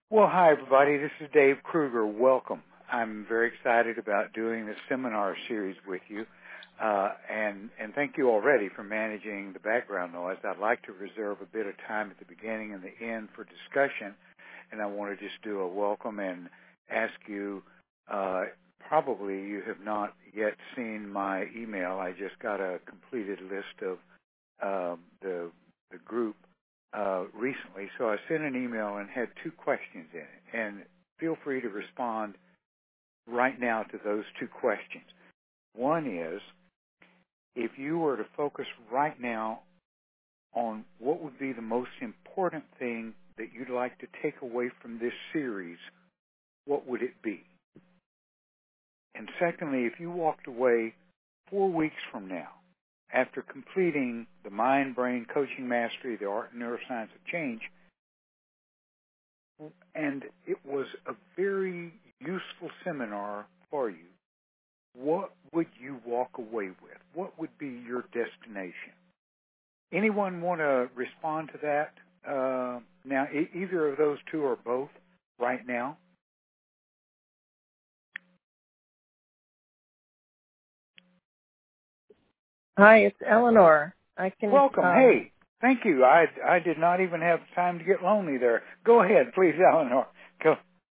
Well, hi, everybody. This is Dave Kruger. Welcome. I'm very excited about doing this seminar series with you. And thank you already for managing the background noise. I'd like to reserve a bit of time at the beginning and the end for discussion. And I want to just do a welcome and ask you, probably you have not yet seen my email. I just got a completed list of the group recently, so I sent an email and had two questions in it. And feel free to respond right now to those two questions. One is, if you were to focus right now on what would be the most important thing that you'd like to take away from this series, what would it be? And secondly, if you walked away 4 weeks from now, after completing the Mind-Brain Coaching Mastery, the Art and Neuroscience of Change, and it was a very useful seminar for you, what would you walk away with? What would be your destination? Anyone want to respond to that? Now, either of those two or both right now? Hi, it's Eleanor. Welcome. Hey, thank you. I did not even have time to get lonely there. Go ahead, please, Eleanor. Go.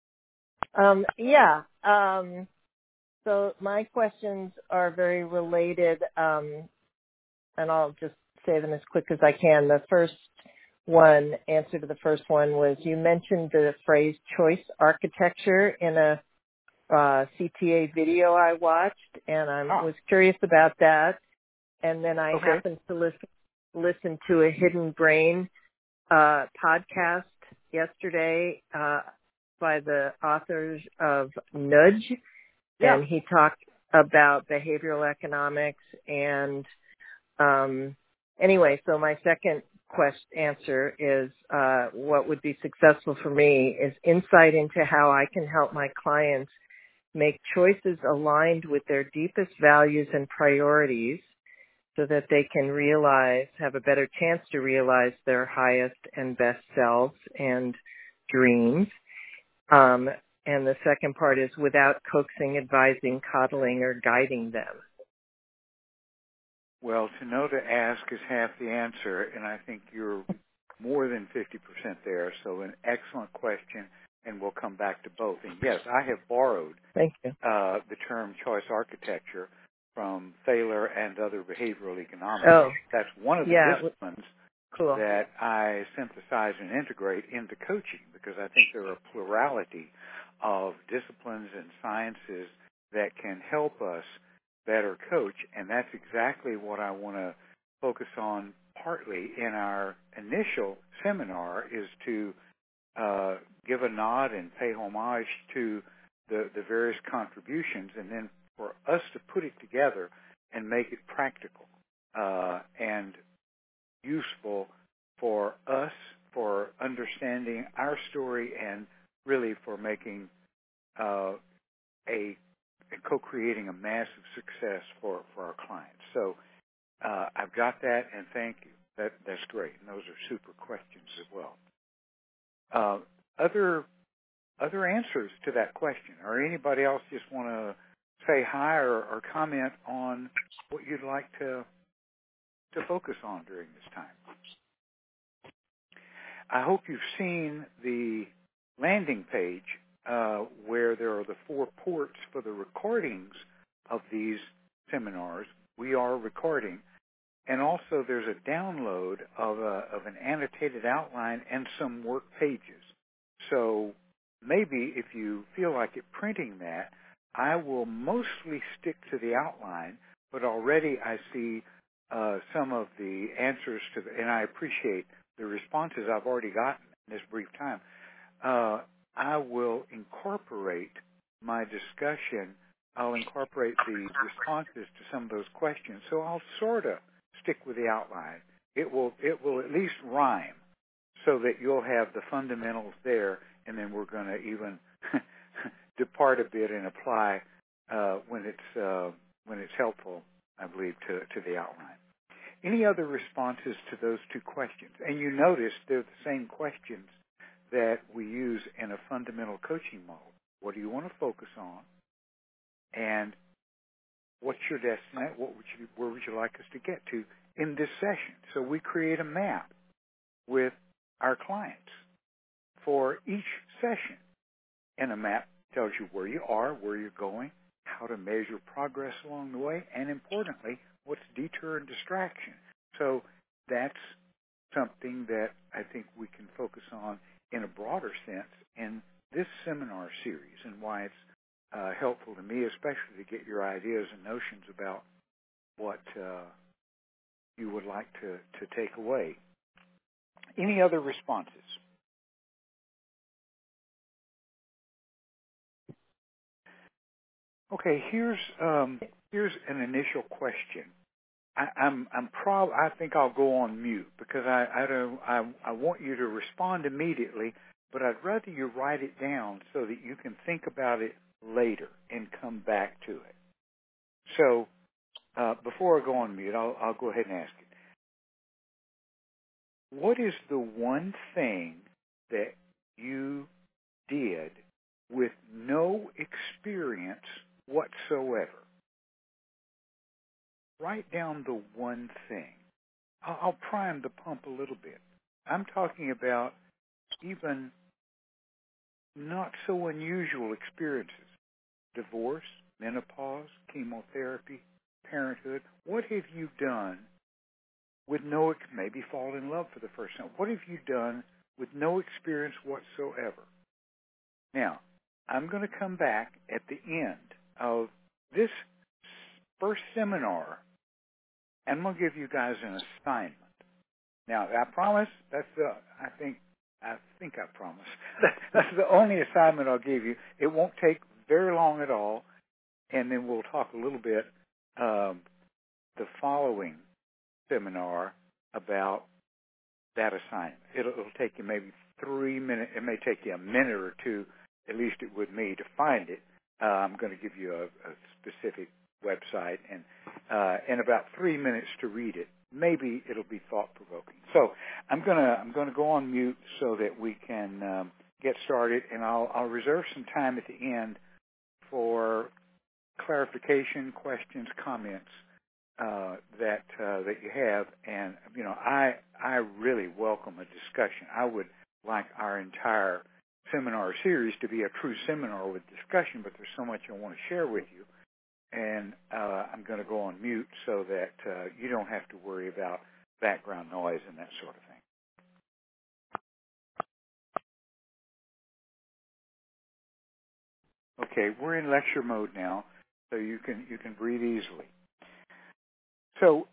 So my questions are very related, and I'll just say them as quick as I can. The first one, answer to the first one was, you mentioned the phrase choice architecture in a CTA video I watched, and I was curious about that. And then I happened to listen to a Hidden Brain podcast yesterday by the authors of Nudge, and he talked about behavioral economics. And anyway, so my second answer is what would be successful for me is insight into how I can help my clients make choices aligned with their deepest values and priorities, so that they can have a better chance to realize their highest and best selves and dreams. And the second part is without coaxing, advising, coddling, or guiding them. Well, to know to ask is half the answer, and I think you're more than 50% there, so an excellent question, and we'll come back to both. And yes, I have borrowed the term choice architecture from Thaler and other behavioral economics. That's one of the disciplines that I synthesize and integrate into coaching, because I think there are a plurality of disciplines and sciences that can help us better coach, and that's exactly what I want to focus on partly in our initial seminar, is to give a nod and pay homage to the various contributions, and then for us to put it together and make it practical and useful for us, for understanding our story, and really for making co-creating a massive success for our clients. So I've got that, and thank you. That's great, and those are super questions as well. Other answers to that question, or anybody else just want to say hi or comment on what you'd like to focus on during this time. I hope you've seen the landing page where there are the 4 ports for the recordings of these seminars. We are recording, and also there's a download of an annotated outline and some work pages. So maybe if you feel like it printing that, I will mostly stick to the outline, but already I see some of the answers to and I appreciate the responses I've already gotten in this brief time. I will incorporate my discussion. I'll incorporate the responses to some of those questions. So I'll sort of stick with the outline. It will at least rhyme, so that you'll have the fundamentals there, and then we're going to even depart a bit and apply when it's helpful, I believe, to the outline. Any other responses to those two questions? And you notice they're the same questions that we use in a fundamental coaching model. What do you want to focus on? And what's your destination? Where would you like us to get to in this session? So we create a map with our clients for each session. And a map tells you where you are, where you're going, how to measure progress along the way, and importantly, what's deter and distraction. So that's something that I think we can focus on in a broader sense in this seminar series, and why it's helpful to me, especially to get your ideas and notions about what you would like to take away. Any other responses? Okay, here's an initial question. I think I'll go on mute because I want you to respond immediately, but I'd rather you write it down so that you can think about it later and come back to it. So before I go on mute, I'll go ahead and ask it. What is the one thing that you did with no experience whatsoever? Write down the one thing. I'll prime the pump a little bit. I'm talking about even not so unusual experiences. Divorce, menopause, chemotherapy, parenthood. What have you done with maybe fall in love for the first time? What have you done with no experience whatsoever? Now, I'm going to come back at the end of this first seminar, and I'm going to give you guys an assignment. Now, I promise, I think I promise. That's the only assignment I'll give you. It won't take very long at all, and then we'll talk a little bit the following seminar about that assignment. It'll take you maybe 3 minutes. It may take you a minute or two, at least it would me, to find it. I'm going to give you a specific website and about 3 minutes to read it. Maybe it'll be thought-provoking. So I'm going to go on mute so that we can get started, and I'll reserve some time at the end for clarification, questions, comments that you have. And I really welcome a discussion. I would like our entire seminar series to be a true seminar with discussion, but there's so much I want to share with you. And I'm going to go on mute so that you don't have to worry about background noise and that sort of thing. Okay, we're in lecture mode now, so you can breathe easily. So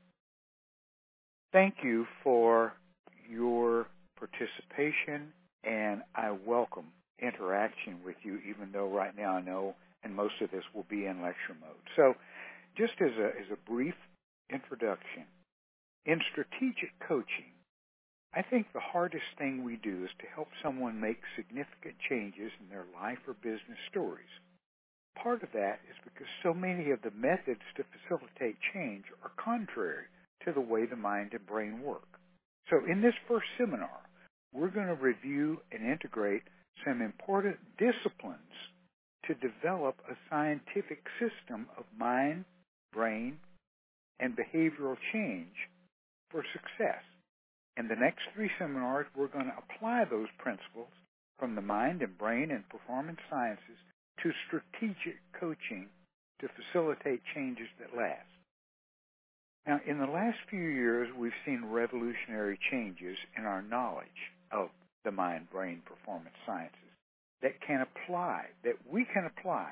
thank you for your participation, and I welcome interaction with you, even though right now I know and most of this will be in lecture mode. So just as a brief introduction, in strategic coaching, I think the hardest thing we do is to help someone make significant changes in their life or business stories. Part of that is because so many of the methods to facilitate change are contrary to the way the mind and brain work. So in this first seminar, we're going to review and integrate some important disciplines to develop a scientific system of mind, brain, and behavioral change for success. In the next 3 seminars, we're going to apply those principles from the mind and brain and performance sciences to strategic coaching to facilitate changes that last. Now, in the last few years, we've seen revolutionary changes in our knowledge of the mind, brain, performance sciences that we can apply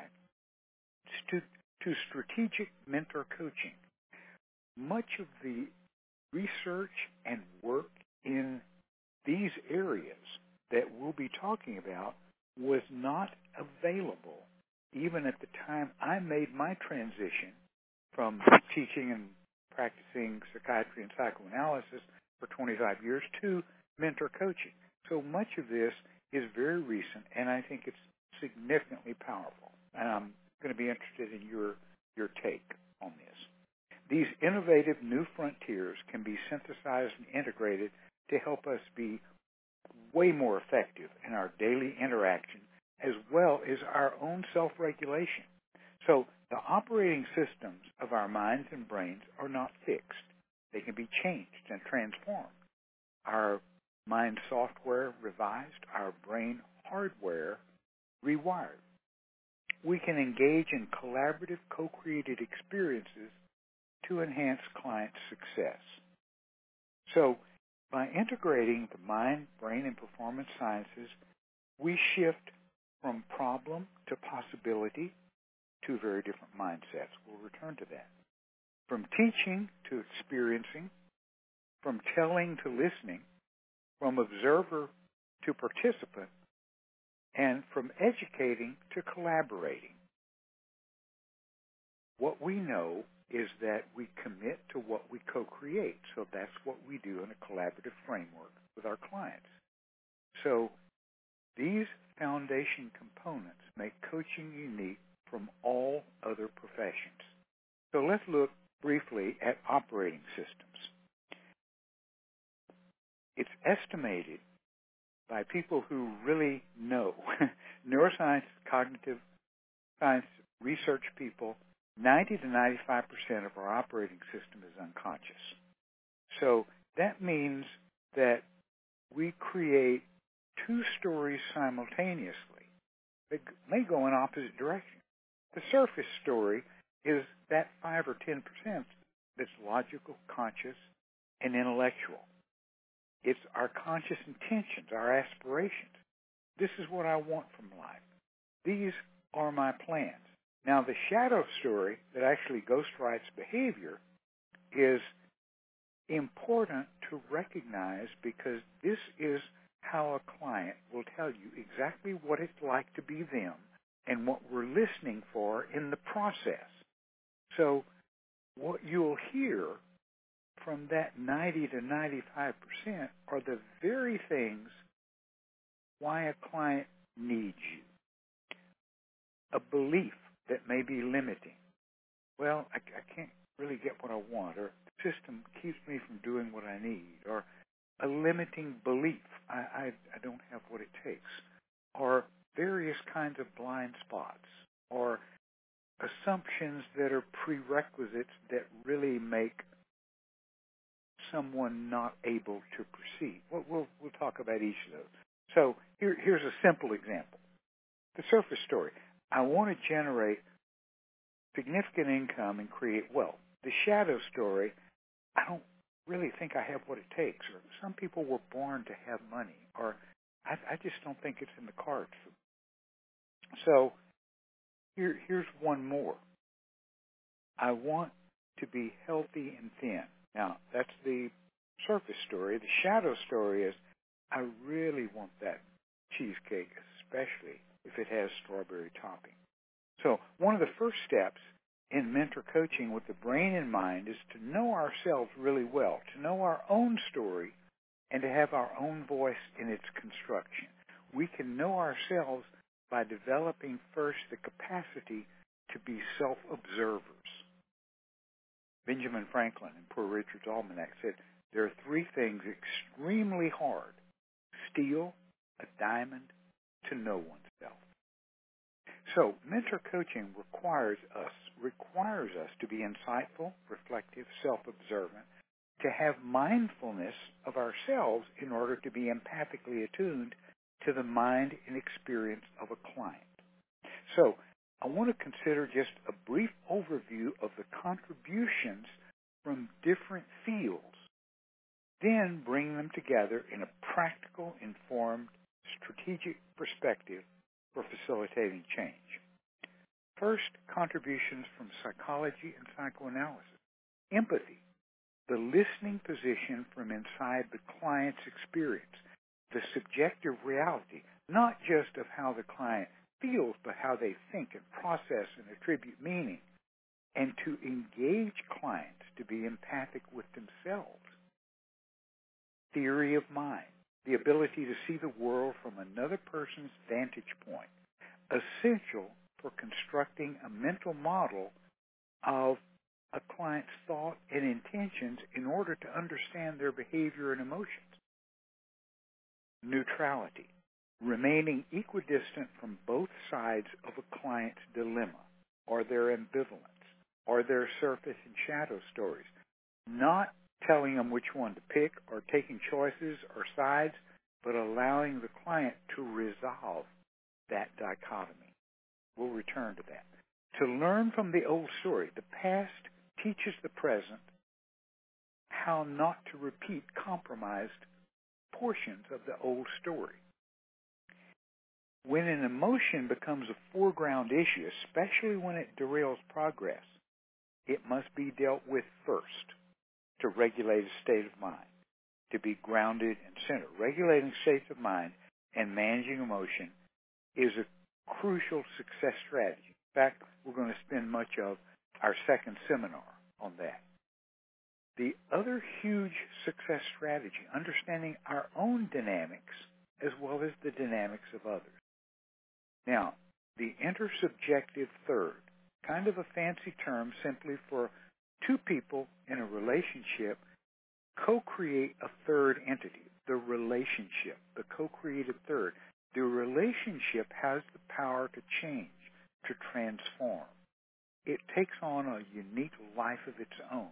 to strategic mentor coaching. Much of the research and work in these areas that we'll be talking about was not available even at the time I made my transition from teaching and practicing psychiatry and psychoanalysis for 25 years to mentor coaching. So much of this is very recent, and I think it's significantly powerful. And I'm going to be interested in your take on this. These innovative new frontiers can be synthesized and integrated to help us be way more effective in our daily interaction as well as our own self-regulation. So the operating systems of our minds and brains are not fixed. They can be changed and transformed. Our mind software revised, our brain hardware rewired. We can engage in collaborative, co-created experiences to enhance client success. So by integrating the mind, brain, and performance sciences, we shift from problem to possibility, two very different mindsets. We'll return to that. From teaching to experiencing, from telling to listening, from observer to participant, and from educating to collaborating. What we know is that we commit to what we co-create. So that's what we do in a collaborative framework with our clients. So these foundation components make coaching unique from all other professions. So let's look briefly at operating systems. It's estimated by people who really know, neuroscience, cognitive science research people, 90 to 95% of our operating system is unconscious. So that means that we create two stories simultaneously that may go in opposite directions. The surface story is that 5 or 10% that's logical, conscious, and intellectual. It's our conscious intentions, our aspirations. This is what I want from life. These are my plans. Now, the shadow story that actually ghostwrites behavior is important to recognize because this is how a client will tell you exactly what it's like to be them and what we're listening for in the process. So what you'll hear from that 90 to 95% are the very things why a client needs you. A belief that may be limiting. Well, I can't really get what I want, or the system keeps me from doing what I need, or a limiting belief, I don't have what it takes, or various kinds of blind spots, or assumptions that are prerequisites that really make someone not able to proceed. We'll talk about each of those. So here's a simple example. The surface story. I want to generate significant income and create wealth. The shadow story, I don't really think I have what it takes, or some people were born to have money, or I just don't think it's in the cards. So here's one more. I want to be healthy and thin. Now, that's the surface story. The shadow story is I really want that cheesecake, especially if it has strawberry topping. So one of the first steps in mentor coaching with the brain in mind is to know ourselves really well, to know our own story, and to have our own voice in its construction. We can know ourselves by developing first the capacity to be self-observers. Benjamin Franklin in Poor Richard's Almanac said, there are three things extremely hard: steal a diamond to know oneself. So mentor coaching requires us to be insightful, reflective, self-observant, to have mindfulness of ourselves in order to be empathically attuned to the mind and experience of a client. So I want to consider just a brief overview of the contributions from different fields, then bring them together in a practical, informed, strategic perspective for facilitating change. First, contributions from psychology and psychoanalysis. Empathy, the listening position from inside the client's experience, the subjective reality, not just of how the client feels, but how they think and process and attribute meaning, and to engage clients to be empathic with themselves. Theory of mind, the ability to see the world from another person's vantage point, essential for constructing a mental model of a client's thought and intentions in order to understand their behavior and emotions. neutrality, remaining equidistant from both sides of a client's dilemma or their ambivalence or their surface and shadow stories, not telling them which one to pick or taking choices or sides, but allowing the client to resolve that dichotomy. We'll return to that. To learn from the old story, the past teaches the present how not to repeat compromised portions of the old story. When an emotion becomes a foreground issue, especially when it derails progress, it must be dealt with first to regulate a state of mind, to be grounded and centered. Regulating states of mind and managing emotion is a crucial success strategy. In fact, we're going to spend much of our second seminar on that. The other huge success strategy, understanding our own dynamics as well as the dynamics of others. Now, the intersubjective third, kind of a fancy term simply for two people in a relationship co-create a third entity, the relationship, the co-created third. The relationship has the power to change, to transform. It takes on a unique life of its own.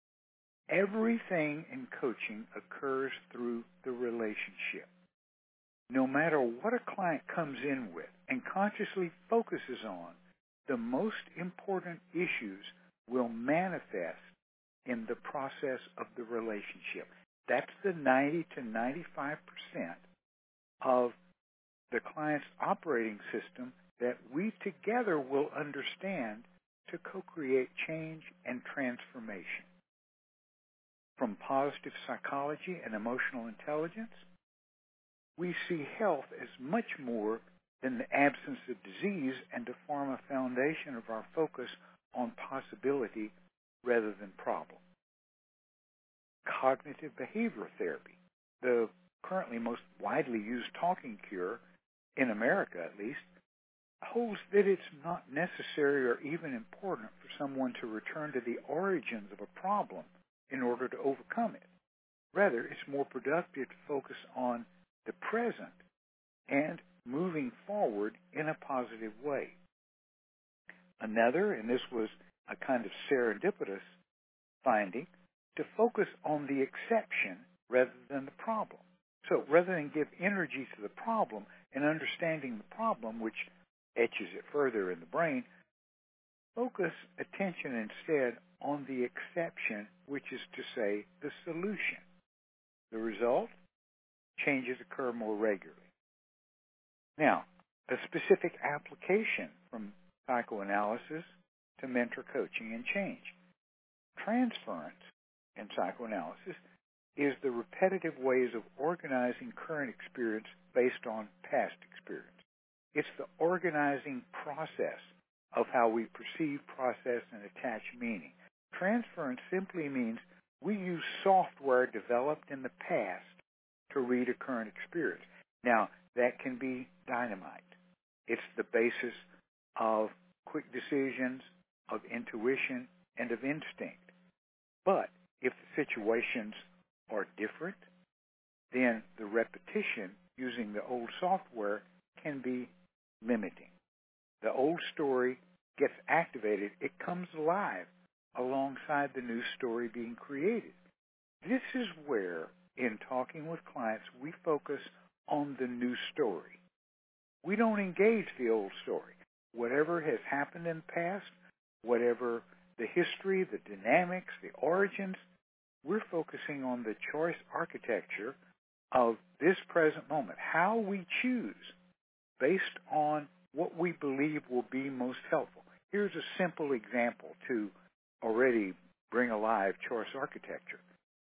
Everything in coaching occurs through the relationship. No matter what a client comes in with and consciously focuses on, the most important issues will manifest in the process of the relationship. That's the 90 to 95% of the client's operating system that we together will understand to co-create change and transformation. From positive psychology and emotional intelligence, we see health as much more than the absence of disease and to form a foundation of our focus on possibility rather than problem. Cognitive behavioral therapy, the currently most widely used talking cure, in America at least, holds that it's not necessary or even important for someone to return to the origins of a problem in order to overcome it. Rather, it's more productive to focus on the present and moving forward in a positive way. Another, and this was a kind of serendipitous finding, to focus on the exception rather than the problem. So rather than give energy to the problem and understanding the problem, which etches it further in the brain, focus attention instead on the exception, which is to say the solution. The result? Changes occur more regularly. Now, a specific application from psychoanalysis to mentor coaching and change. Transference in psychoanalysis is the repetitive ways of organizing current experience based on past experience. It's the organizing process of how we perceive, process, and attach meaning. Transference simply means we use software developed in the past to read a current experience. Now, that can be dynamite. It's the basis of quick decisions, of intuition, and of instinct. But if the situations are different, then the repetition using the old software can be limiting. The old story gets activated. It comes alive alongside the new story being created. This is where, in talking with clients, we focus on the new story. We don't engage the old story. Whatever has happened in the past, whatever the history, the dynamics, the origins, we're focusing on the choice architecture of this present moment, how we choose based on what we believe will be most helpful. Here's a simple example to already bring alive choice architecture.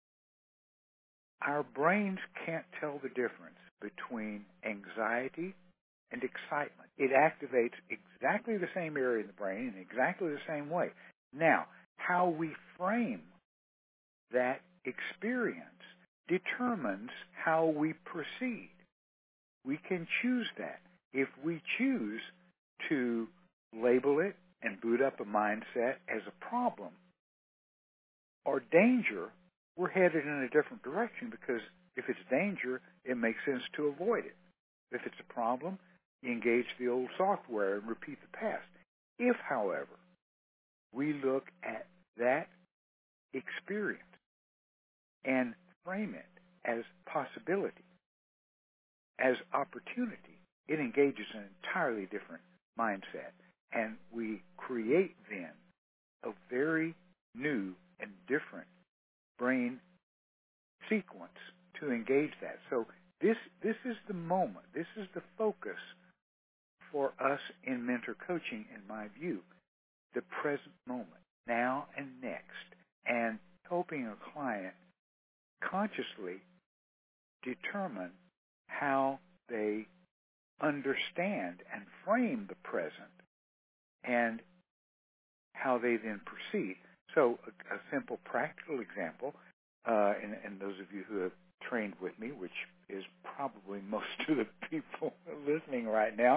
Our brains can't tell the difference between anxiety and excitement. It activates exactly the same area in the brain in exactly the same way. Now, how we frame that experience determines how we proceed. We can choose that. If we choose to label it and boot up a mindset as a problem or danger, we're headed in a different direction because If it's danger, it makes sense to avoid it. If it's a problem, you engage the old software and repeat the past. If, however, we look at that experience and frame it as possibility, as opportunity, it engages an entirely different mindset. And we create then a very new and different brain sequence to engage that. So this is the moment, this is the focus for us in mentor coaching, in my view, the present moment, now and next, and helping a client consciously determine how they understand and frame the present and how they then proceed. So a simple practical example, and those of you who have trained with me, which is probably most of the people listening right now,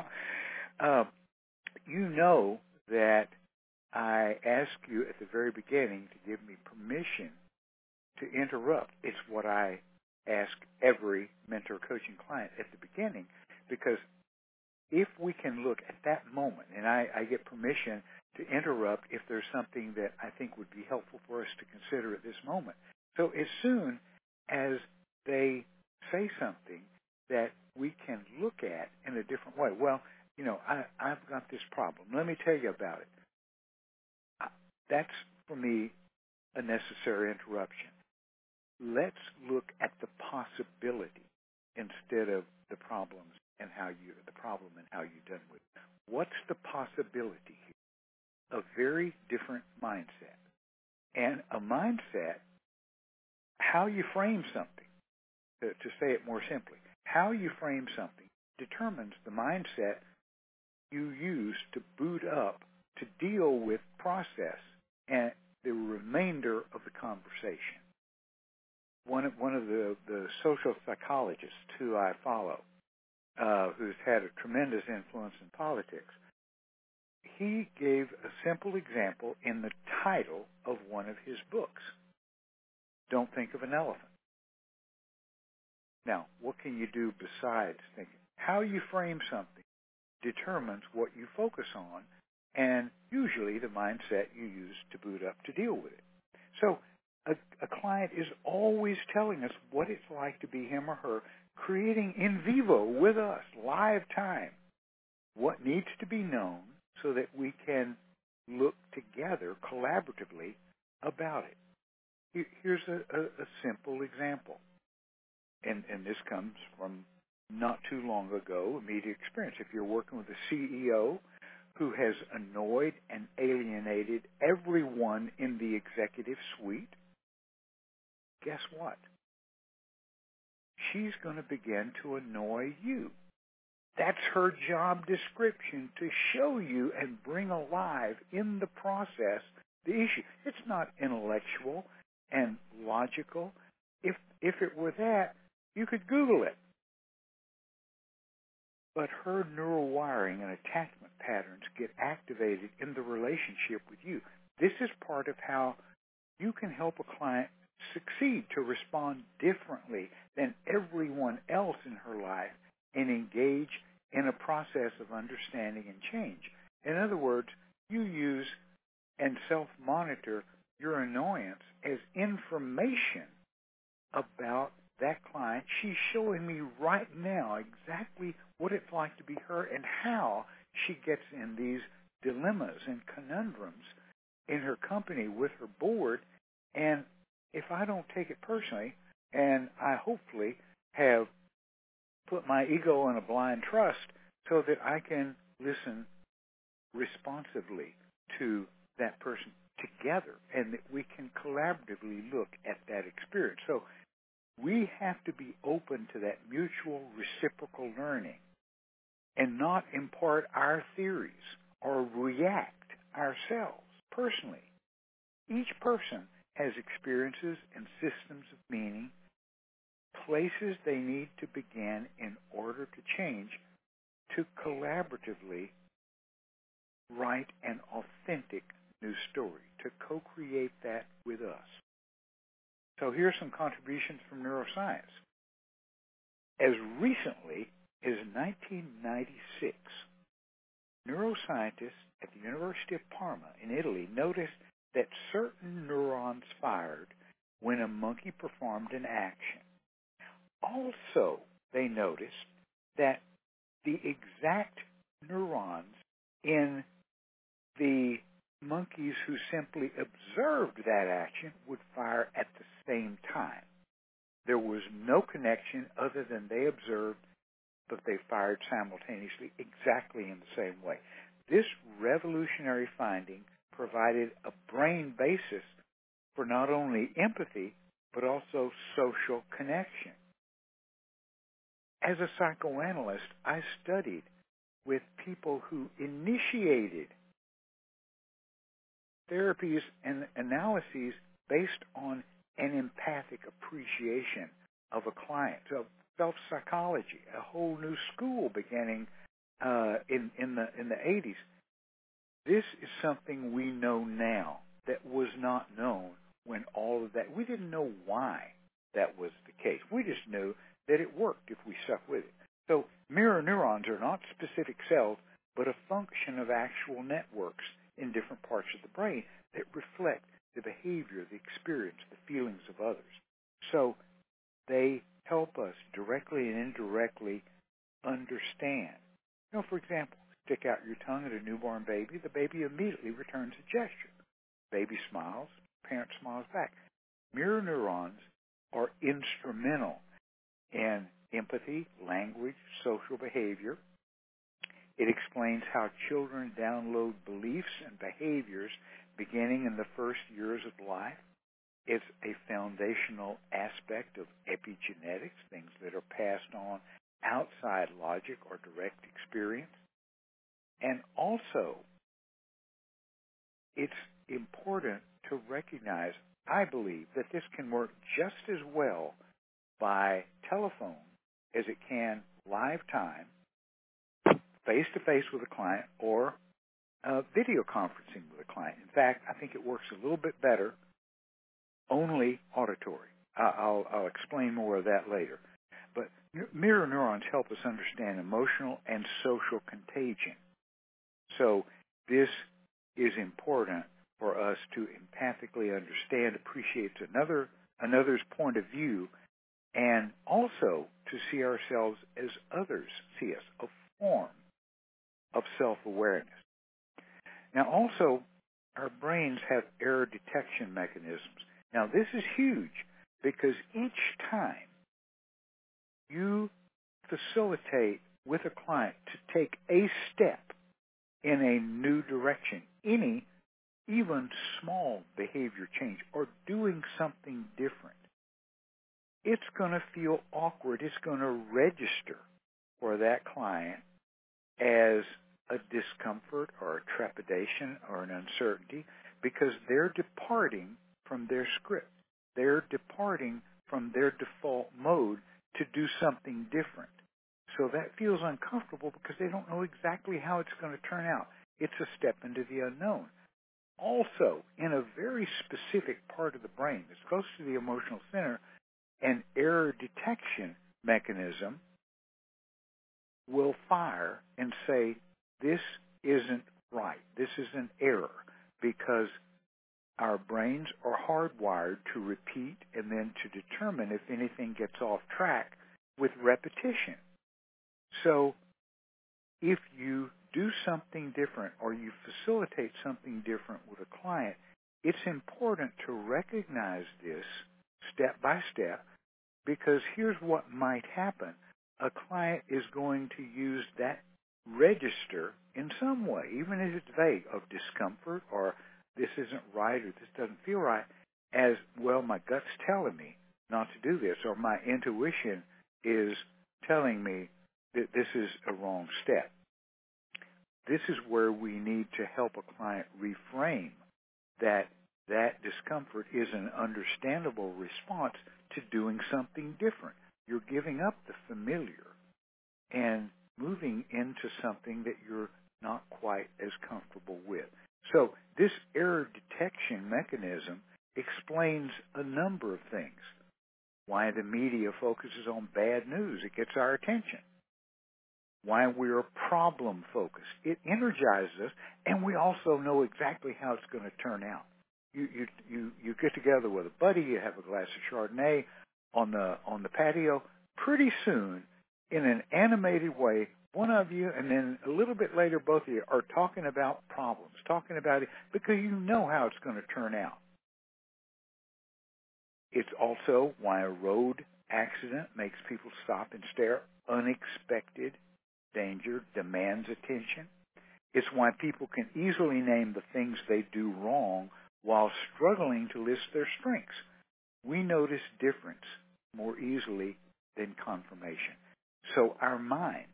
you know that I ask you at the very beginning to give me permission to interrupt. It's what I ask every mentor coaching client at the beginning, because if we can look at that moment, and I get permission to interrupt if there's something that I think would be helpful for us to consider at this moment. So as soon as they say something that we can look at in a different way, well, you know, I've got this problem. Let me tell you about it. That's, for me, a necessary interruption. Let's look at the possibility instead of the problems and how you done with it. What's the possibility here? A very different mindset. And a mindset, how you frame something, to say it more simply, how you frame something determines the mindset you use to boot up to deal with process and the remainder of the conversation. One of the social psychologists who I follow, who's had a tremendous influence in politics, he gave a simple example in the title of one of his books. Don't think of an elephant. Now, what can you do besides thinking? How you frame something determines what you focus on, and usually the mindset you use to boot up to deal with it. So a client is always telling us what it's like to be him or her, creating in vivo with us, live time, what needs to be known so that we can look together collaboratively about it. Here's a simple example, and this comes from not too long ago, immediate experience. If you're working with a CEO who has annoyed and alienated everyone in the executive suite, guess what? She's going to begin to annoy you. That's her job description, to show you and bring alive in the process the issue. It's not intellectual and logical. If it were that, you could Google it. But her neural wiring and attachment patterns get activated in the relationship with you. This is part of how you can help a client succeed, to respond differently than everyone else in her life and engage in a process of understanding and change. In other words, you use and self-monitor your annoyance as information about that client. She's showing me right now exactly what it's like to be her and how she gets in these dilemmas and conundrums in her company with her board. And if I don't take it personally, and I hopefully have put my ego in a blind trust so that I can listen responsively to that person together, and that we can collaboratively look at that experience. So we have to be open to that mutual reciprocal learning and not impart our theories or react ourselves personally. Each person has experiences and systems of meaning, places they need to begin in order to change, to collaboratively write an authentic new story, to co-create that with us. So here's some contributions from neuroscience. As recently as 1996, neuroscientists at the University of Parma in Italy noticed that certain neurons fired when a monkey performed an action. Also, they noticed that the exact neurons in the monkeys who simply observed that action would fire at the same time. There was no connection other than they observed, but they fired simultaneously exactly in the same way. This revolutionary finding provided a brain basis for not only empathy, but also social connection. As a psychoanalyst, I studied with people who initiated therapies and analyses based on an empathic appreciation of a client. So self-psychology, a whole new school beginning in the 80s. This is something we know now that was not known when all of that. We didn't know why that was the case. We just knew that it worked if we stuck with it. So mirror neurons are not specific cells, but a function of actual networks in different parts of the brain that reflect the behavior, the experience, the feelings of others. So they help us directly and indirectly understand. For example, stick out your tongue at a newborn baby, the baby immediately returns a gesture. Baby smiles, parent smiles back. Mirror neurons are instrumental in empathy, language, social behavior. It explains how children download beliefs and behaviors beginning in the first years of life. It's a foundational aspect of epigenetics, things that are passed on outside logic or direct experience. And also, it's important to recognize, I believe, that this can work just as well by telephone as it can live time, face-to-face with a client, or video conferencing with a client. In fact, I think it works a little bit better only auditory. I'll explain more of that later. But mirror neurons help us understand emotional and social contagion. So this is important for us to empathically understand, appreciate another's point of view, and also to see ourselves as others see us, a form of self-awareness. Now also, our brains have error detection mechanisms. Now this is huge because each time you facilitate with a client to take a step in a new direction, any even small behavior change or doing something different, it's going to feel awkward. It's going to register for that client as a discomfort or a trepidation or an uncertainty because they're departing from their script. They're departing from their default mode to do something different. So that feels uncomfortable because they don't know exactly how it's going to turn out. It's a step into the unknown. Also, in a very specific part of the brain that's close to the emotional center, an error detection mechanism will fire and say, this isn't right. This is an error, because our brains are hardwired to repeat and then to determine if anything gets off track with repetition. So if you do something different or you facilitate something different with a client, it's important to recognize this step by step, because here's what might happen. A client is going to use that register in some way, even if it's vague, of discomfort or this isn't right or this doesn't feel right, as, well, my gut's telling me not to do this, or my intuition is telling me that this is a wrong step. This is where we need to help a client reframe that discomfort is an understandable response to doing something different. You're giving up the familiar and moving into something that you're not quite as comfortable with. So this error detection mechanism explains a number of things. why the media focuses on bad news. It gets our attention. Why we're problem focused. It energizes us, and we also know exactly how it's going to turn out. You get together with a buddy, you have a glass of Chardonnay on the patio. Pretty soon, in an animated way, one of you and then a little bit later both of you are talking about problems, talking about it because you know how it's going to turn out. It's also why a road accident makes people stop and stare. Unexpected danger demands attention. It's why people can easily name the things they do wrong while struggling to list their strengths. We notice difference more easily than confirmation. So our mind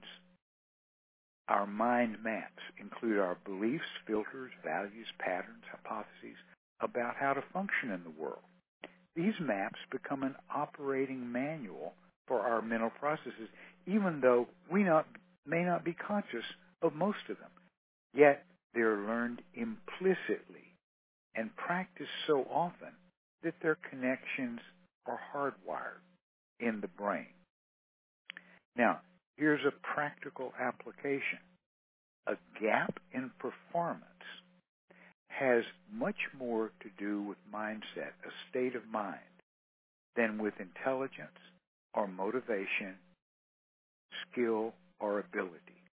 maps include our beliefs, filters, values, patterns, hypotheses about how to function in the world. These maps become an operating manual for our mental processes, even though we may not be conscious of most of them. Yet they're learned implicitly and practiced so often that their connections are hardwired in the brain. Now, here's a practical application. A gap in performance has much more to do with mindset, a state of mind, than with intelligence or motivation, skill, or ability.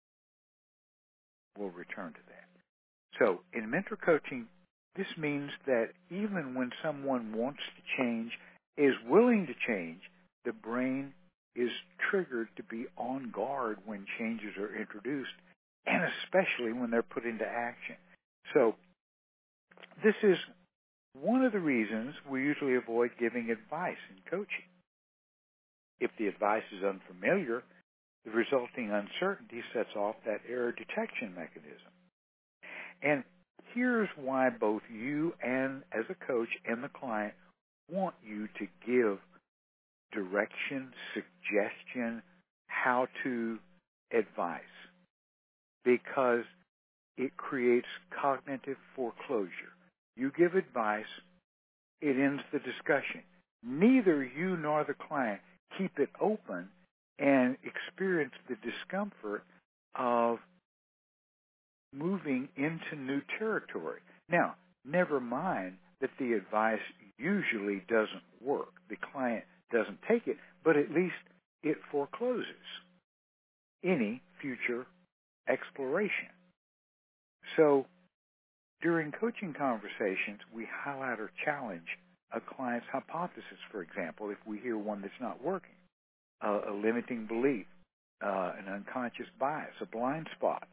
We'll return to that. So in mentor coaching, this means that even when someone wants to change, is willing to change, the brain is triggered to be on guard when changes are introduced, and especially when they're put into action. So this is one of the reasons we usually avoid giving advice in coaching. If the advice is unfamiliar, the resulting uncertainty sets off that error detection mechanism. And here's why both you and as a coach and the client want you to give direction, suggestion, how-to advice, because it creates cognitive foreclosure. You give advice, it ends the discussion. Neither you nor the client keep it open and experience the discomfort of moving into new territory. Now, never mind that the advice usually doesn't work. The client doesn't take it, but at least it forecloses any future exploration. So during coaching conversations, we highlight or challenge a client's hypothesis, for example, if we hear one that's not working, a limiting belief, an unconscious bias, a blind spot.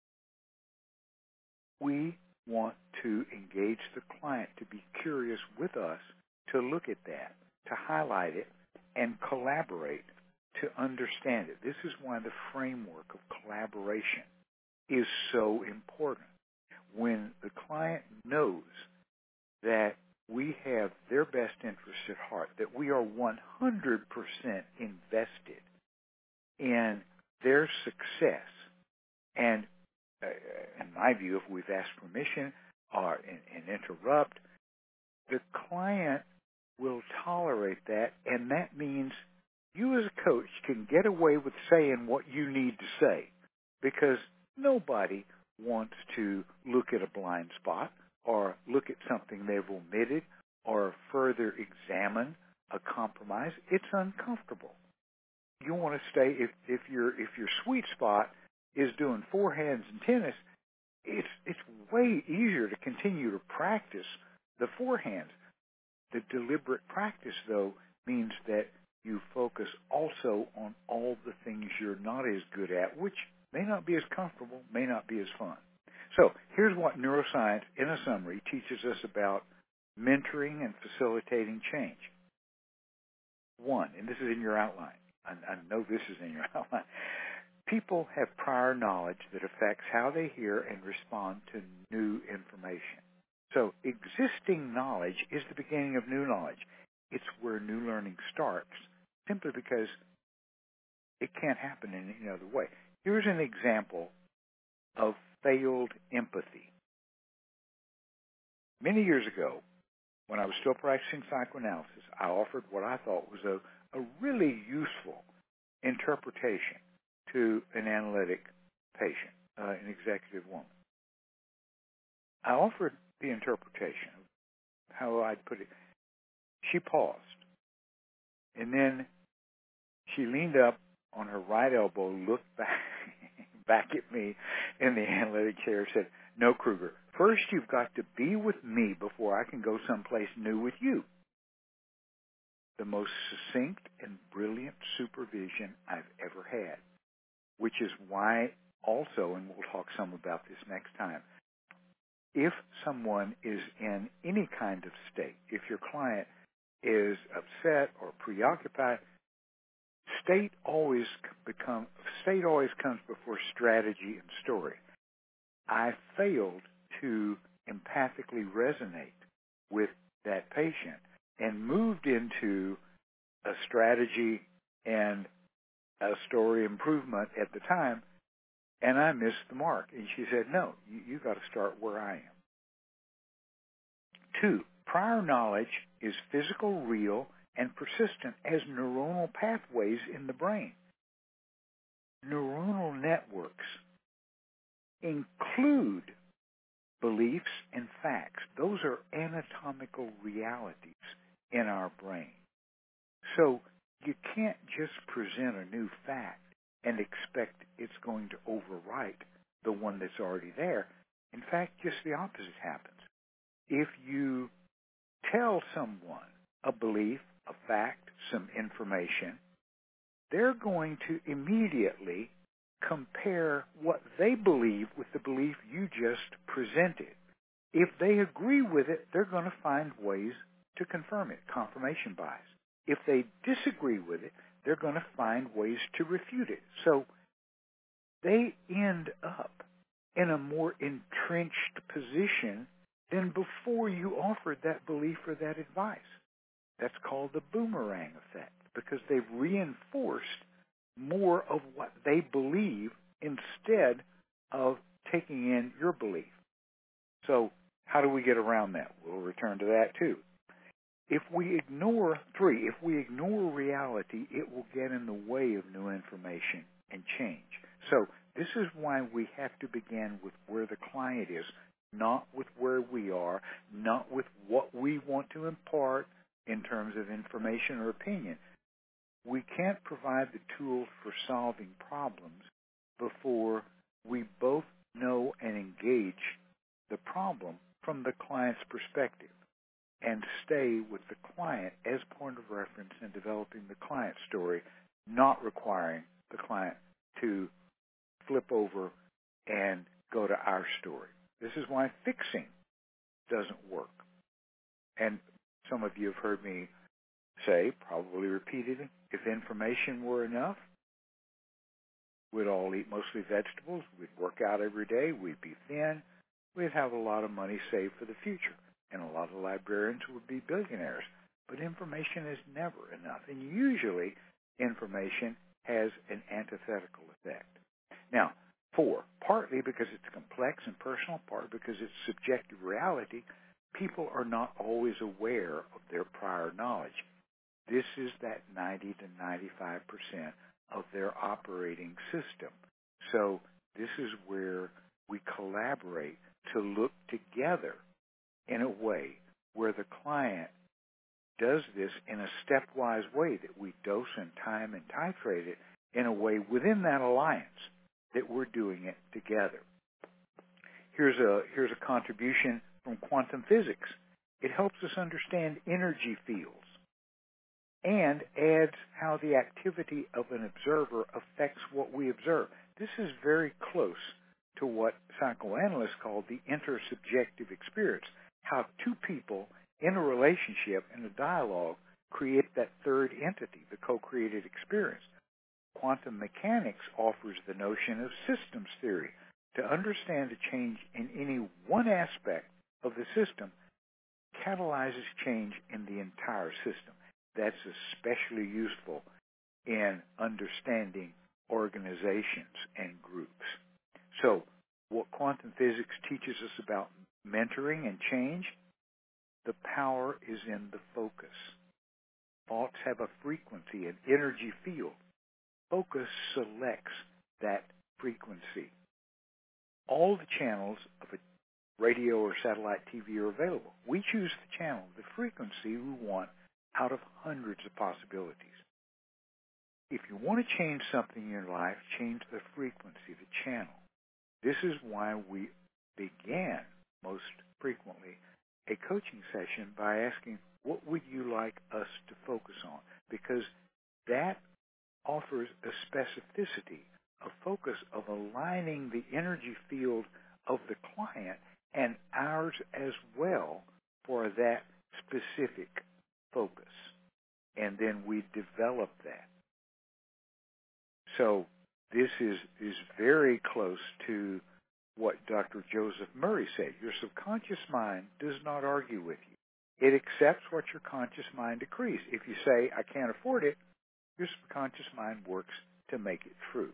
We want to engage the client to be curious with us, to look at that, to highlight it, and collaborate to understand it. This is why the framework of collaboration is so important. When the client knows that we have their best interests at heart, that we are 100% invested in their success, and in my view, if we've asked permission and interrupt, the client will tolerate that, and that means you as a coach can get away with saying what you need to say, because nobody wants to look at a blind spot or look at something they've omitted or further examine a compromise. It's uncomfortable. You want to stay, if your sweet spot is doing forehands and tennis, it's way easier to continue to practice the forehands. The deliberate practice, though, means that you focus also on all the things you're not as good at, which may not be as comfortable, may not be as fun. So here's what neuroscience, in a summary, teaches us about mentoring and facilitating change. One, and this is in your outline. I know this is in your outline. People have prior knowledge that affects how they hear and respond to new information. So existing knowledge is the beginning of new knowledge. It's where new learning starts, simply because it can't happen in any other way. Here's an example of failed empathy. Many years ago, when I was still practicing psychoanalysis, I offered what I thought was a really useful interpretation to an analytic patient, an executive woman. I offered the interpretation, how I'd put it. She paused, and then she leaned up on her right elbow, looked back at me in the analytic chair, and said, "No, Kruger, first you've got to be with me before I can go someplace new with you." The most succinct and brilliant supervision I've ever had, which is why also, and we'll talk some about this next time, if someone is in any kind of state, if your client is upset or preoccupied, state always comes before strategy and story. I failed to empathically resonate with that patient and moved into a strategy and a story improvement at the time, and I missed the mark. And she said, "No, you got to start where I am." 2, prior knowledge is physical, real, and persistent as neuronal pathways in the brain. Neuronal networks include beliefs and facts. Those are anatomical realities in our brain. So you can't just present a new fact and expect it's going to overwrite the one that's already there. In fact, just the opposite happens. If you tell someone a belief, a fact, some information, they're going to immediately compare what they believe with the belief you just presented. If they agree with it, they're going to find ways to confirm it, confirmation bias. If they disagree with it, they're going to find ways to refute it. So they end up in a more entrenched position than before you offered that belief or that advice. That's called the boomerang effect, because they've reinforced more of what they believe instead of taking in your belief. So how do we get around that? We'll return to that too. If we ignore reality, it will get in the way of new information and change. So this is why we have to begin with where the client is, not with where we are, not with what we want to impart in terms of information or opinion. We can't provide the tools for solving problems before we both know and engage the problem from the client's perspective and stay with the client as point of reference in developing the client story, not requiring the client to flip over and go to our story. This is why fixing doesn't work. And some of you have heard me say, probably repeatedly, if information were enough, we'd all eat mostly vegetables, we'd work out every day, we'd be thin, we'd have a lot of money saved for the future, and a lot of librarians would be billionaires. But information is never enough, and usually information has an antithetical effect. Now, 4, partly because it's complex and personal, partly because it's subjective reality, people are not always aware of their prior knowledge. This is that 90 to 95% of their operating system. So this is where we collaborate to look together in a way where the client does this in a stepwise way, that we dose and time and titrate it in a way within that alliance that we're doing it together. Here's a contribution from quantum physics. It helps us understand energy fields and adds how the activity of an observer affects what we observe. This is very close to what psychoanalysts call the intersubjective experience, how two people in a relationship, in a dialogue, create that third entity, the co-created experience. Quantum mechanics offers the notion of systems theory. To understand a change in any one aspect of the system catalyzes change in the entire system. That's especially useful in understanding organizations and groups. So what quantum physics teaches us about mentoring and change, the power is in the focus. Thoughts have a frequency, an energy field. Focus selects that frequency. All the channels of a radio or satellite TV are available. We choose the channel, the frequency we want out of hundreds of possibilities. If you want to change something in your life, change the frequency, the channel. This is why we began most frequently a coaching session by asking, what would you like us to focus on? Because that offers a specificity, a focus of aligning the energy field of the client and ours as well for that specific focus. And then we develop that. So this is very close to what Dr. Joseph Murray said. Your subconscious mind does not argue with you. It accepts what your conscious mind decrees. If you say, I can't afford it, your subconscious mind works to make it true.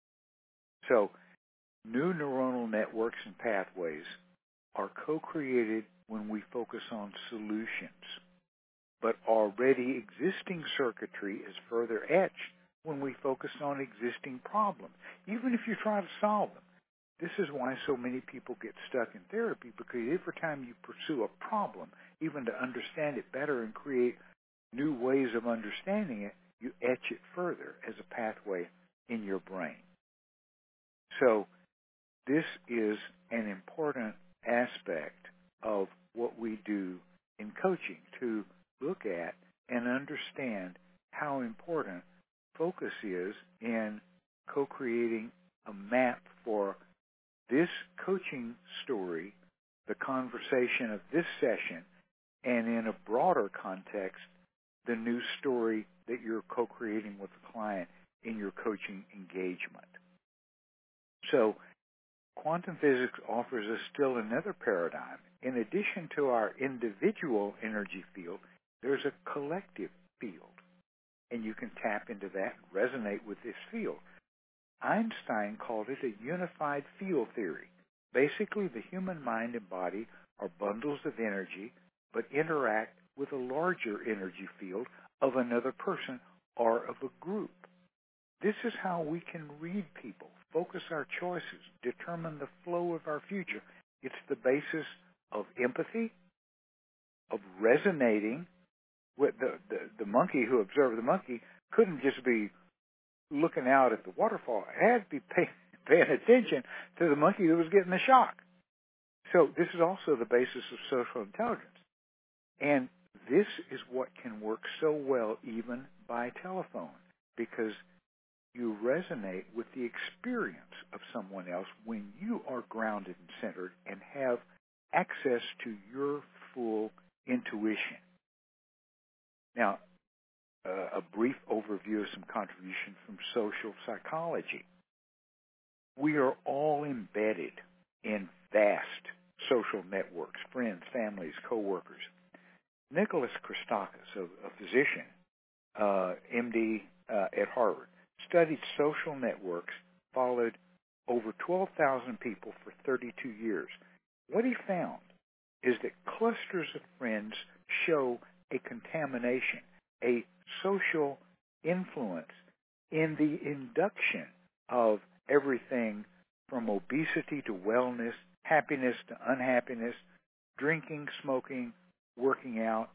So new neuronal networks and pathways are co-created when we focus on solutions. But already existing circuitry is further etched when we focus on existing problems, even if you try to solve them. This is why so many people get stuck in therapy, because every time you pursue a problem, even to understand it better and create new ways of understanding it, you etch it further as a pathway in your brain. So this is an important aspect of what we do in coaching, to look at and understand how important focus is in co-creating a map for this coaching story, the conversation of this session, and in a broader context, the new story that you're co-creating with the client in your coaching engagement. So quantum physics offers us still another paradigm. In addition to our individual energy field, there's a collective field, and you can tap into that and resonate with this field. Einstein called it a unified field theory. Basically, the human mind and body are bundles of energy, but interact with a larger energy field of another person or of a group. This is how we can read people, focus our choices, determine the flow of our future. It's the basis of empathy, of resonating with the monkey who observed the monkey couldn't just be looking out at the waterfall. It had to be paying attention to the monkey that was getting the shock. So this is also the basis of social intelligence. And this is what can work so well even by telephone, because you resonate with the experience of someone else when you are grounded and centered and have access to your full intuition. Now, a brief overview of some contributions from social psychology. We are all embedded in vast social networks, friends, families, coworkers. Nicholas Christakis, a physician, MD at Harvard, studied social networks, followed over 12,000 people for 32 years. What he found is that clusters of friends show a contamination, a social influence in the induction of everything from obesity to wellness, happiness to unhappiness, drinking, smoking, working out,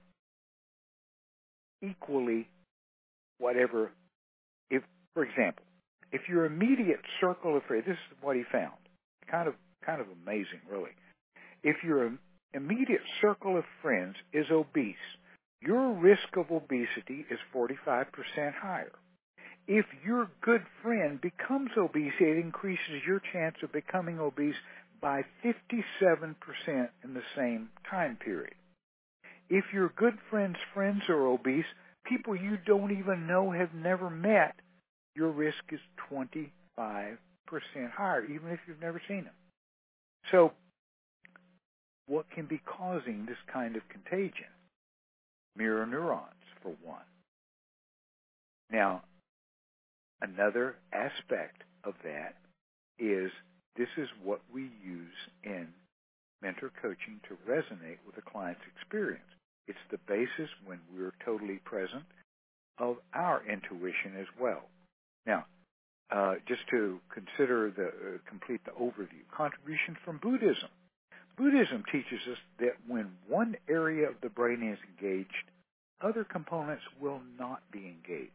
equally whatever. If, for example, if your immediate circle of friends, this is what he found, kind of amazing, really. If your immediate circle of friends is obese, your risk of obesity is 45% higher. If your good friend becomes obese, it increases your chance of becoming obese by 57% in the same time period. If your good friend's friends are obese, people you don't even know, have never met, your risk is 25% higher, even if you've never seen them. So, what can be causing this kind of contagion? Mirror neurons, for one. Now, another aspect of that is this is what we use in mentor coaching to resonate with a client's experience. It's the basis when we're totally present of our intuition as well. Now, just to consider complete the overview, contributions from Buddhism. Buddhism teaches us that when one area of the brain is engaged, other components will not be engaged.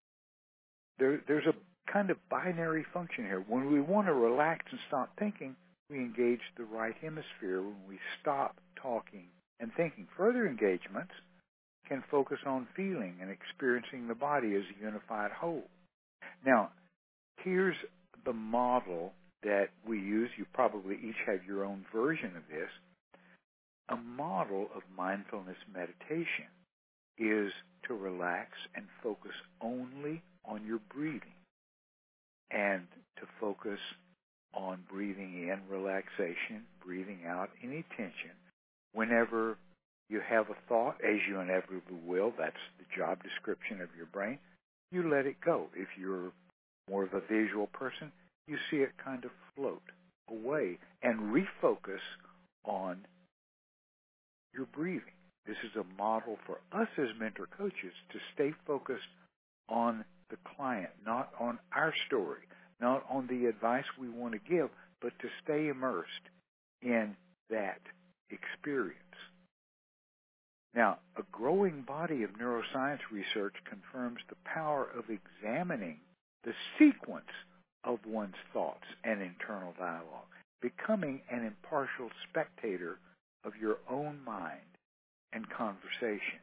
There's a kind of binary function here. When we want to relax and stop thinking, we engage the right hemisphere. When we stop talking and thinking, further engagements can focus on feeling and experiencing the body as a unified whole. Now, here's the model that we use. You probably each have your own version of this. A model of mindfulness meditation is to relax and focus only on your breathing and to focus on breathing in relaxation, breathing out any tension. Whenever you have a thought, as you inevitably will, that's the job description of your brain, you let it go. If you're more of a visual person, you see it kind of float away and refocus on your breathing. This is a model for us as mentor coaches to stay focused on the client, not on our story, not on the advice we want to give, but to stay immersed in that experience. Now, a growing body of neuroscience research confirms the power of examining the sequence of one's thoughts and internal dialogue, becoming an impartial spectator of your own mind and conversation.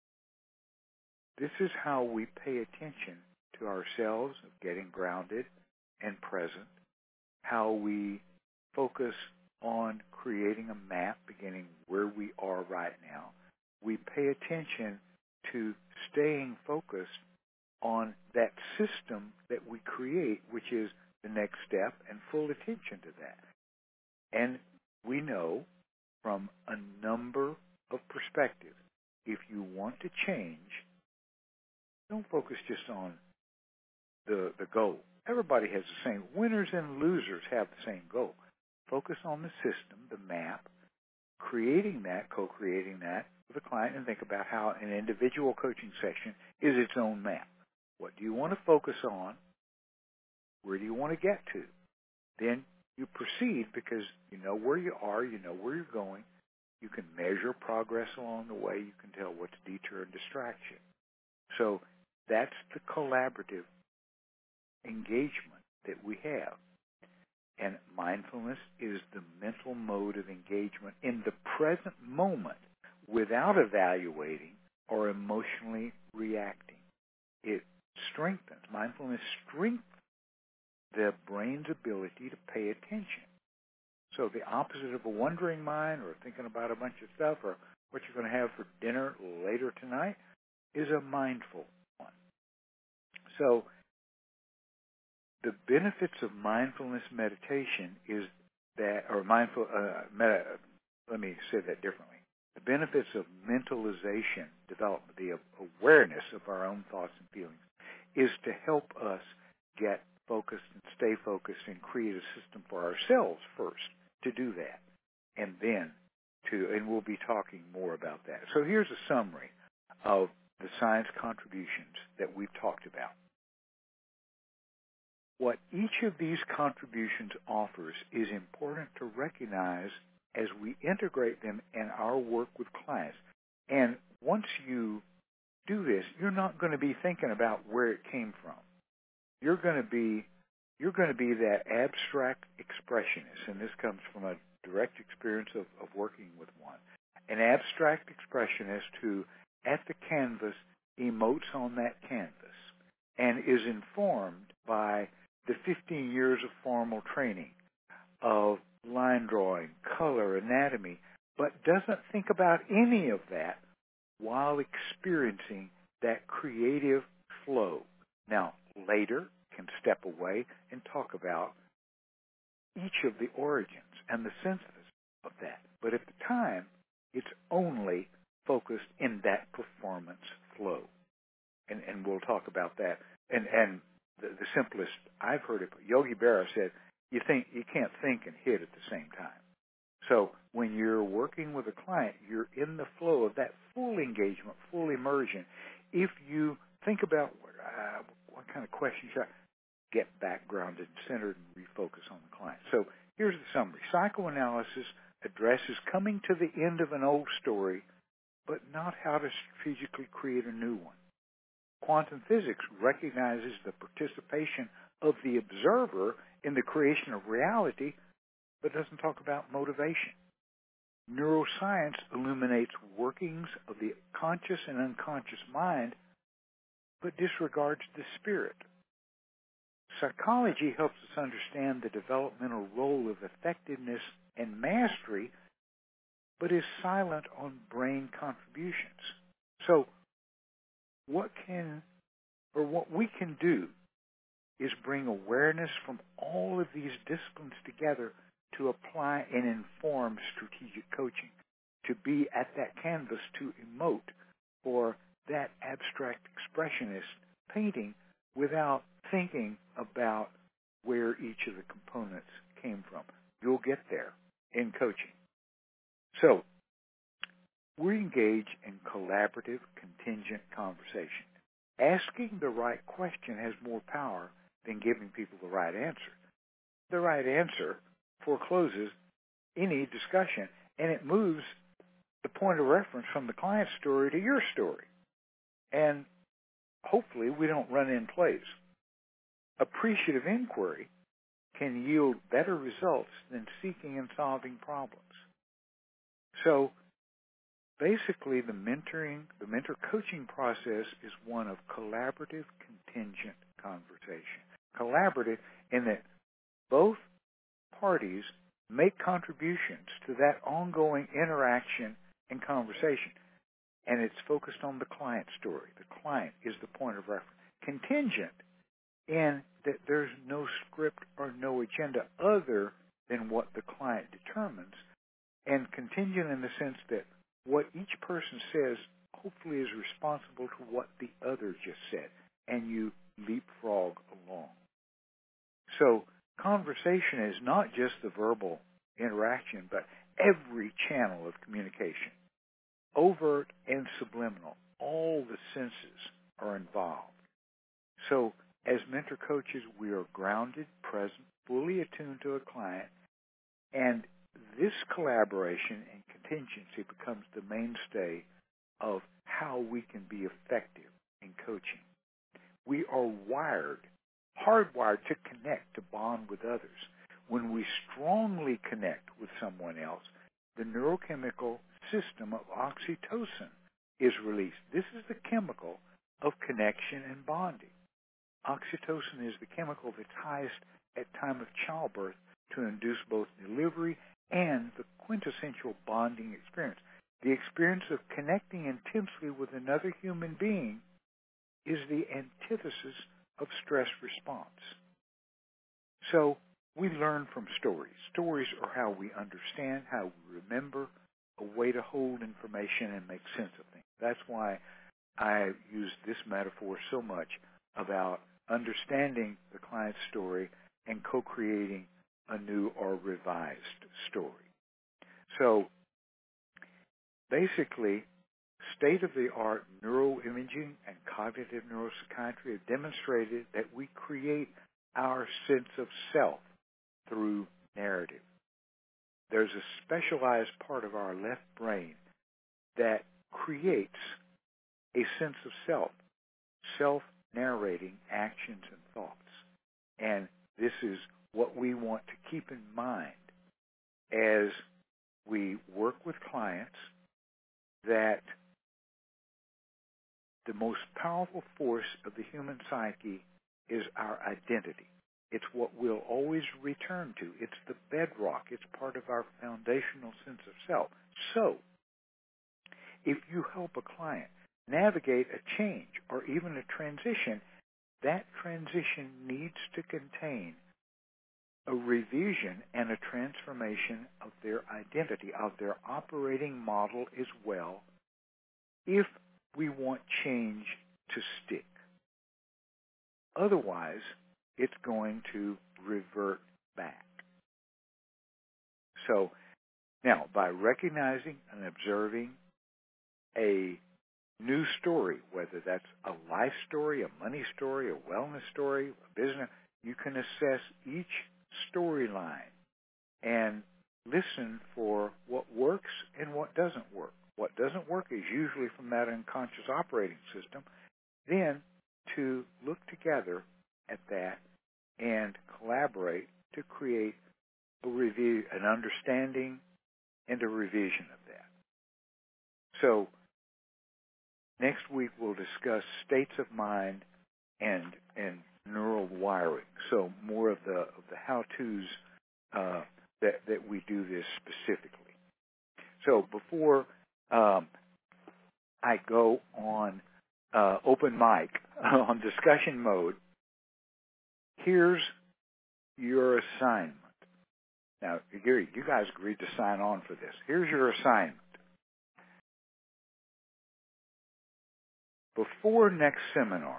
This is how we pay attention to ourselves, of getting grounded and present, how we focus on creating a map beginning where we are right now. We pay attention to staying focused on that system that we create, which is the next step, and full attention to that. And we know from a number of perspectives, if you want to change, don't focus just on the goal. Everybody has the same, winners and losers have the same goal. Focus on the system, the map, creating that, co-creating that with a client, and think about how an individual coaching session is its own map. What do you want to focus on? Where do you want to get to? Then you proceed because you know where you are, you know where you're going. You can measure progress along the way. You can tell what's deter and distraction. So that's the collaborative engagement that we have. And mindfulness is the mental mode of engagement in the present moment without evaluating or emotionally reacting. It strengthens, mindfulness strengthens the brain's ability to pay attention. So the opposite of a wandering mind or thinking about a bunch of stuff or what you're going to have for dinner later tonight is a mindful one. So the benefits of mindfulness meditation is that, or let me say that differently. The benefits of mentalization development, the awareness of our own thoughts and feelings, is to help us get focused and stay focused and create a system for ourselves first to do that. And then and we'll be talking more about that. So here's a summary of the science contributions that we've talked about. What each of these contributions offers is important to recognize as we integrate them in our work with clients. And once you do this, you're not going to be thinking about where it came from. You're going to be that abstract expressionist, and this comes from a direct experience of working with one. An abstract expressionist who, at the canvas, emotes on that canvas and is informed by the 15 years of formal training of line drawing, color, anatomy, but doesn't think about any of that while experiencing that creative flow. Now, later, can step away and talk about each of the origins and the synthesis of that. But at the time, it's only focused in that performance flow. And we'll talk about that. And the simplest I've heard it, Yogi Berra said, you can't think and hit at the same time. So when you're working with a client, you're in the flow of that full engagement, full immersion. If you think about what kind of questions you get back grounded and centered and refocus on the client. So here's the summary. Psychoanalysis addresses coming to the end of an old story, but not how to strategically create a new one. Quantum physics recognizes the participation of the observer in the creation of reality, but doesn't talk about motivation. Neuroscience illuminates workings of the conscious and unconscious mind, but disregards the spirit. Psychology helps us understand the developmental role of effectiveness and mastery, but is silent on brain contributions. So what we can do is bring awareness from all of these disciplines together to apply and inform strategic coaching, to be at that canvas to emote or that abstract expressionist painting without thinking about where each of the components came from. You'll get there in coaching. So, we engage in collaborative, contingent conversation. Asking the right question has more power than giving people the right answer. The right answer forecloses any discussion, and it moves the point of reference from the client's story to your story. And hopefully we don't run in place. Appreciative inquiry can yield better results than seeking and solving problems. So basically the mentor coaching process is one of collaborative, contingent conversation. Collaborative in that both parties make contributions to that ongoing interaction and conversation. And it's focused on the client story. The client is the point of reference. Contingent in that there's no script or no agenda other than what the client determines. And contingent in the sense that what each person says hopefully is responsible to what the other just said. And you leapfrog along. So conversation is not just the verbal interaction, but every channel of communication. Overt and subliminal, all the senses are involved. So as mentor coaches, we are grounded, present, fully attuned to a client, and this collaboration and contingency becomes the mainstay of how we can be effective in coaching. We are hardwired to connect, to bond with others. When we strongly connect with someone else, the neurochemical system of oxytocin is released. This is the chemical of connection and bonding. Oxytocin is the chemical that's highest at time of childbirth to induce both delivery and the quintessential bonding experience. The experience of connecting intensely with another human being is the antithesis of stress response. So we learn from stories. Stories are how we understand, how we remember, a way to hold information and make sense of things. That's why I use this metaphor so much about understanding the client's story and co-creating a new or revised story. So basically, state-of-the-art neuroimaging and cognitive neuropsychiatry have demonstrated that we create our sense of self through narrative. There's a specialized part of our left brain that creates a sense of self, self-narrating actions and thoughts. And this is what we want to keep in mind as we work with clients, that the most powerful force of the human psyche is our identity. It's what we'll always return to. It's the bedrock. It's part of our foundational sense of self. So, if you help a client navigate a change or even a transition, that transition needs to contain a revision and a transformation of their identity, of their operating model as well, if we want change to stick. Otherwise, it's going to revert back. So, now, by recognizing and observing a new story, whether that's a life story, a money story, a wellness story, a business. You can assess each storyline and listen for what works and what doesn't work. What doesn't work is usually from that unconscious operating system. Then to look together at that and collaborate to create a review, an understanding, and a revision of that. So next week we'll discuss states of mind and neural wiring. So more of the how-tos that we do this specifically. So before I go on open mic on discussion mode, here's your assignment. Now, Gary, you guys agreed to sign on for this. Here's your assignment. Before next seminar,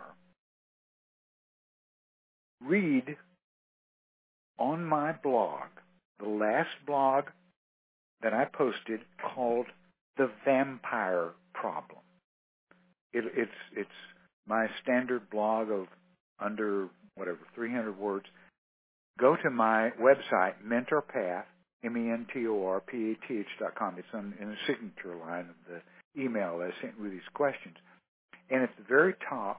read on my blog, the last blog that I posted called The Vampire Problem. It's my standard blog of under, 300 words. Go to my website, MentorPath, mentorpath.com. It's in the signature line of the email I sent with these questions. And at the very top,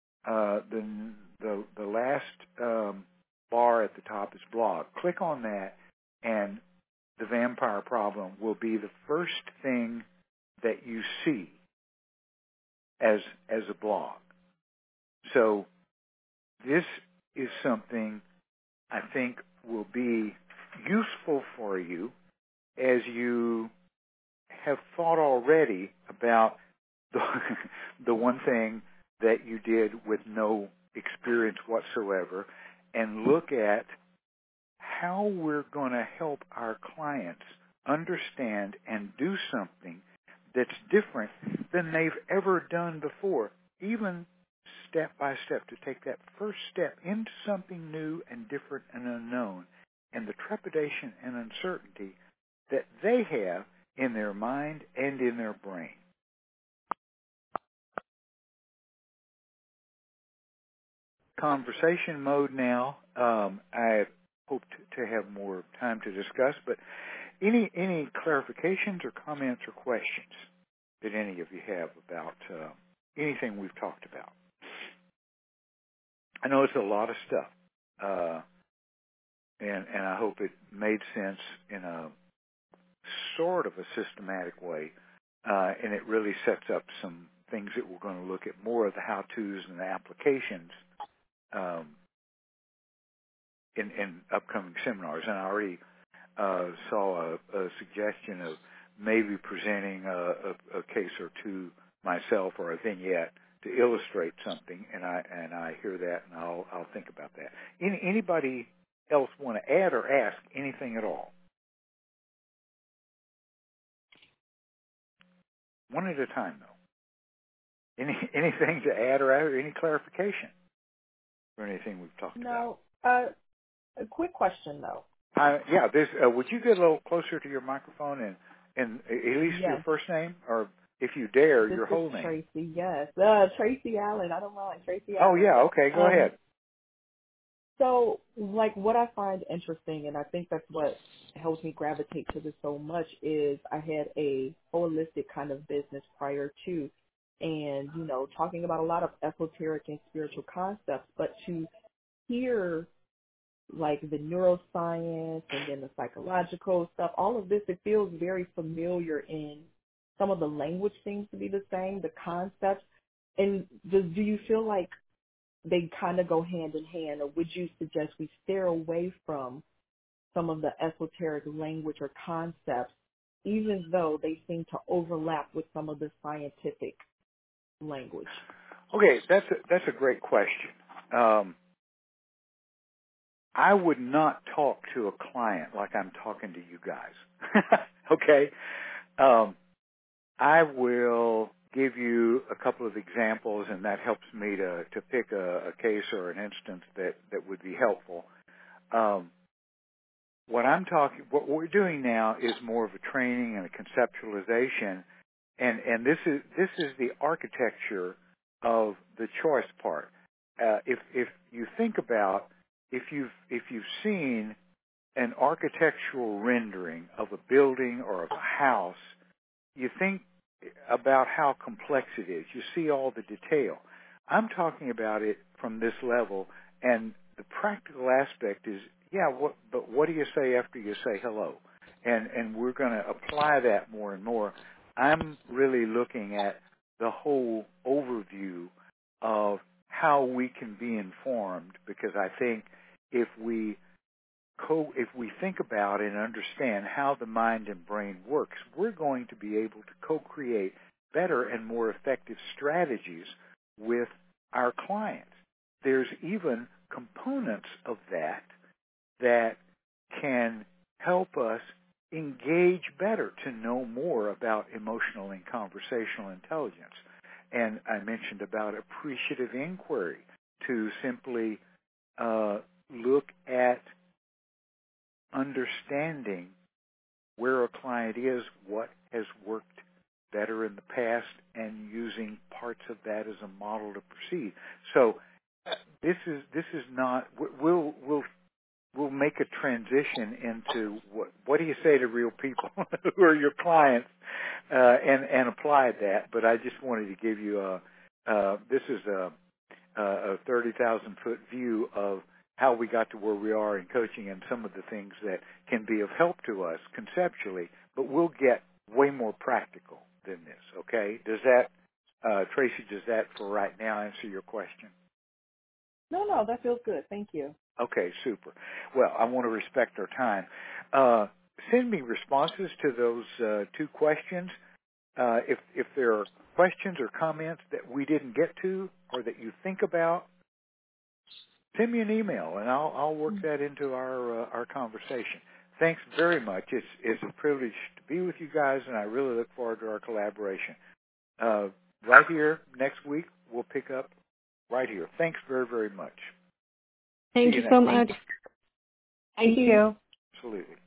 the last bar at the top is blog. Click on that, and the Vampire Problem will be the first thing that you see as a blog. So this is something I think will be useful for you as you have thought already about the one thing that you did with no experience whatsoever, and look at how we're going to help our clients understand and do something that's different than they've ever done before, even step by step, to take that first step into something new and different and unknown, and the trepidation and uncertainty that they have in their mind and in their brain. Conversation mode now. I hope to have more time to discuss, but any clarifications or comments or questions that any of you have about anything we've talked about? I know it's a lot of stuff, and I hope it made sense in a sort of a systematic way, and it really sets up some things that we're going to look at, more of the how-tos and the applications in upcoming seminars. And I already saw a suggestion of maybe presenting a case or two myself, or a vignette to illustrate something, and I hear that, and I'll think about that. Anybody else want to add or ask anything at all? One at a time, though. Anything to add or any clarification for anything we've talked about? No. A quick question, though. Yeah. Would you get a little closer to your microphone and at least Yes. your first name, or if you dare, This your whole is name? Tracy, yes. Tracy Allen. I don't mind. Tracy Oh, Allen. yeah. Okay. Go ahead. So, what I find interesting, and I think that's what helps me gravitate to this so much, is I had a holistic kind of business prior to, and, talking about a lot of esoteric and spiritual concepts, but to hear, the neuroscience and then the psychological stuff, all of this, it feels very familiar, in some of the language seems to be the same, the concepts. And do you feel like they kind of go hand in hand, or would you suggest we steer away from some of the esoteric language or concepts, even though they seem to overlap with some of the scientific language? Okay, that's a great question. I would not talk to a client like I'm talking to you guys. Okay? I will give you a couple of examples, and that helps me to pick a case or an instance that would be helpful. What we're doing now is more of a training and a conceptualization And this is the architecture of the choice part. If you think about, if you've seen an architectural rendering of a building or of a house, you think about how complex it is. You see all the detail. I'm talking about it from this level, and the practical aspect is, but what do you say after you say hello? And we're going to apply that more and more. I'm really looking at the whole overview of how we can be informed, because I think if we think about and understand how the mind and brain works, we're going to be able to co-create better and more effective strategies with our clients. There's even components of that can help us engage better, to know more about emotional and conversational intelligence. And I mentioned about appreciative inquiry, to simply look at understanding where a client is, what has worked better in the past, and using parts of that as a model to proceed. So this is not. We'll make a transition into what do you say to real people who are your clients, and apply that. But I just wanted to give you this is a 30,000 foot view of how we got to where we are in coaching, and some of the things that can be of help to us conceptually, but we'll get way more practical than this, okay? Does that, Tracy, does that for right now answer your question? No, that feels good. Thank you. Okay, super. Well, I want to respect our time. Send me responses to those two questions. If there are questions or comments that we didn't get to or that you think about, send me an email, and I'll work that into our conversation. Thanks very much. It's a privilege to be with you guys, and I really look forward to our collaboration. Right here next week, we'll pick up right here. Thanks very, very much. Thank you so much. Thank you. Absolutely.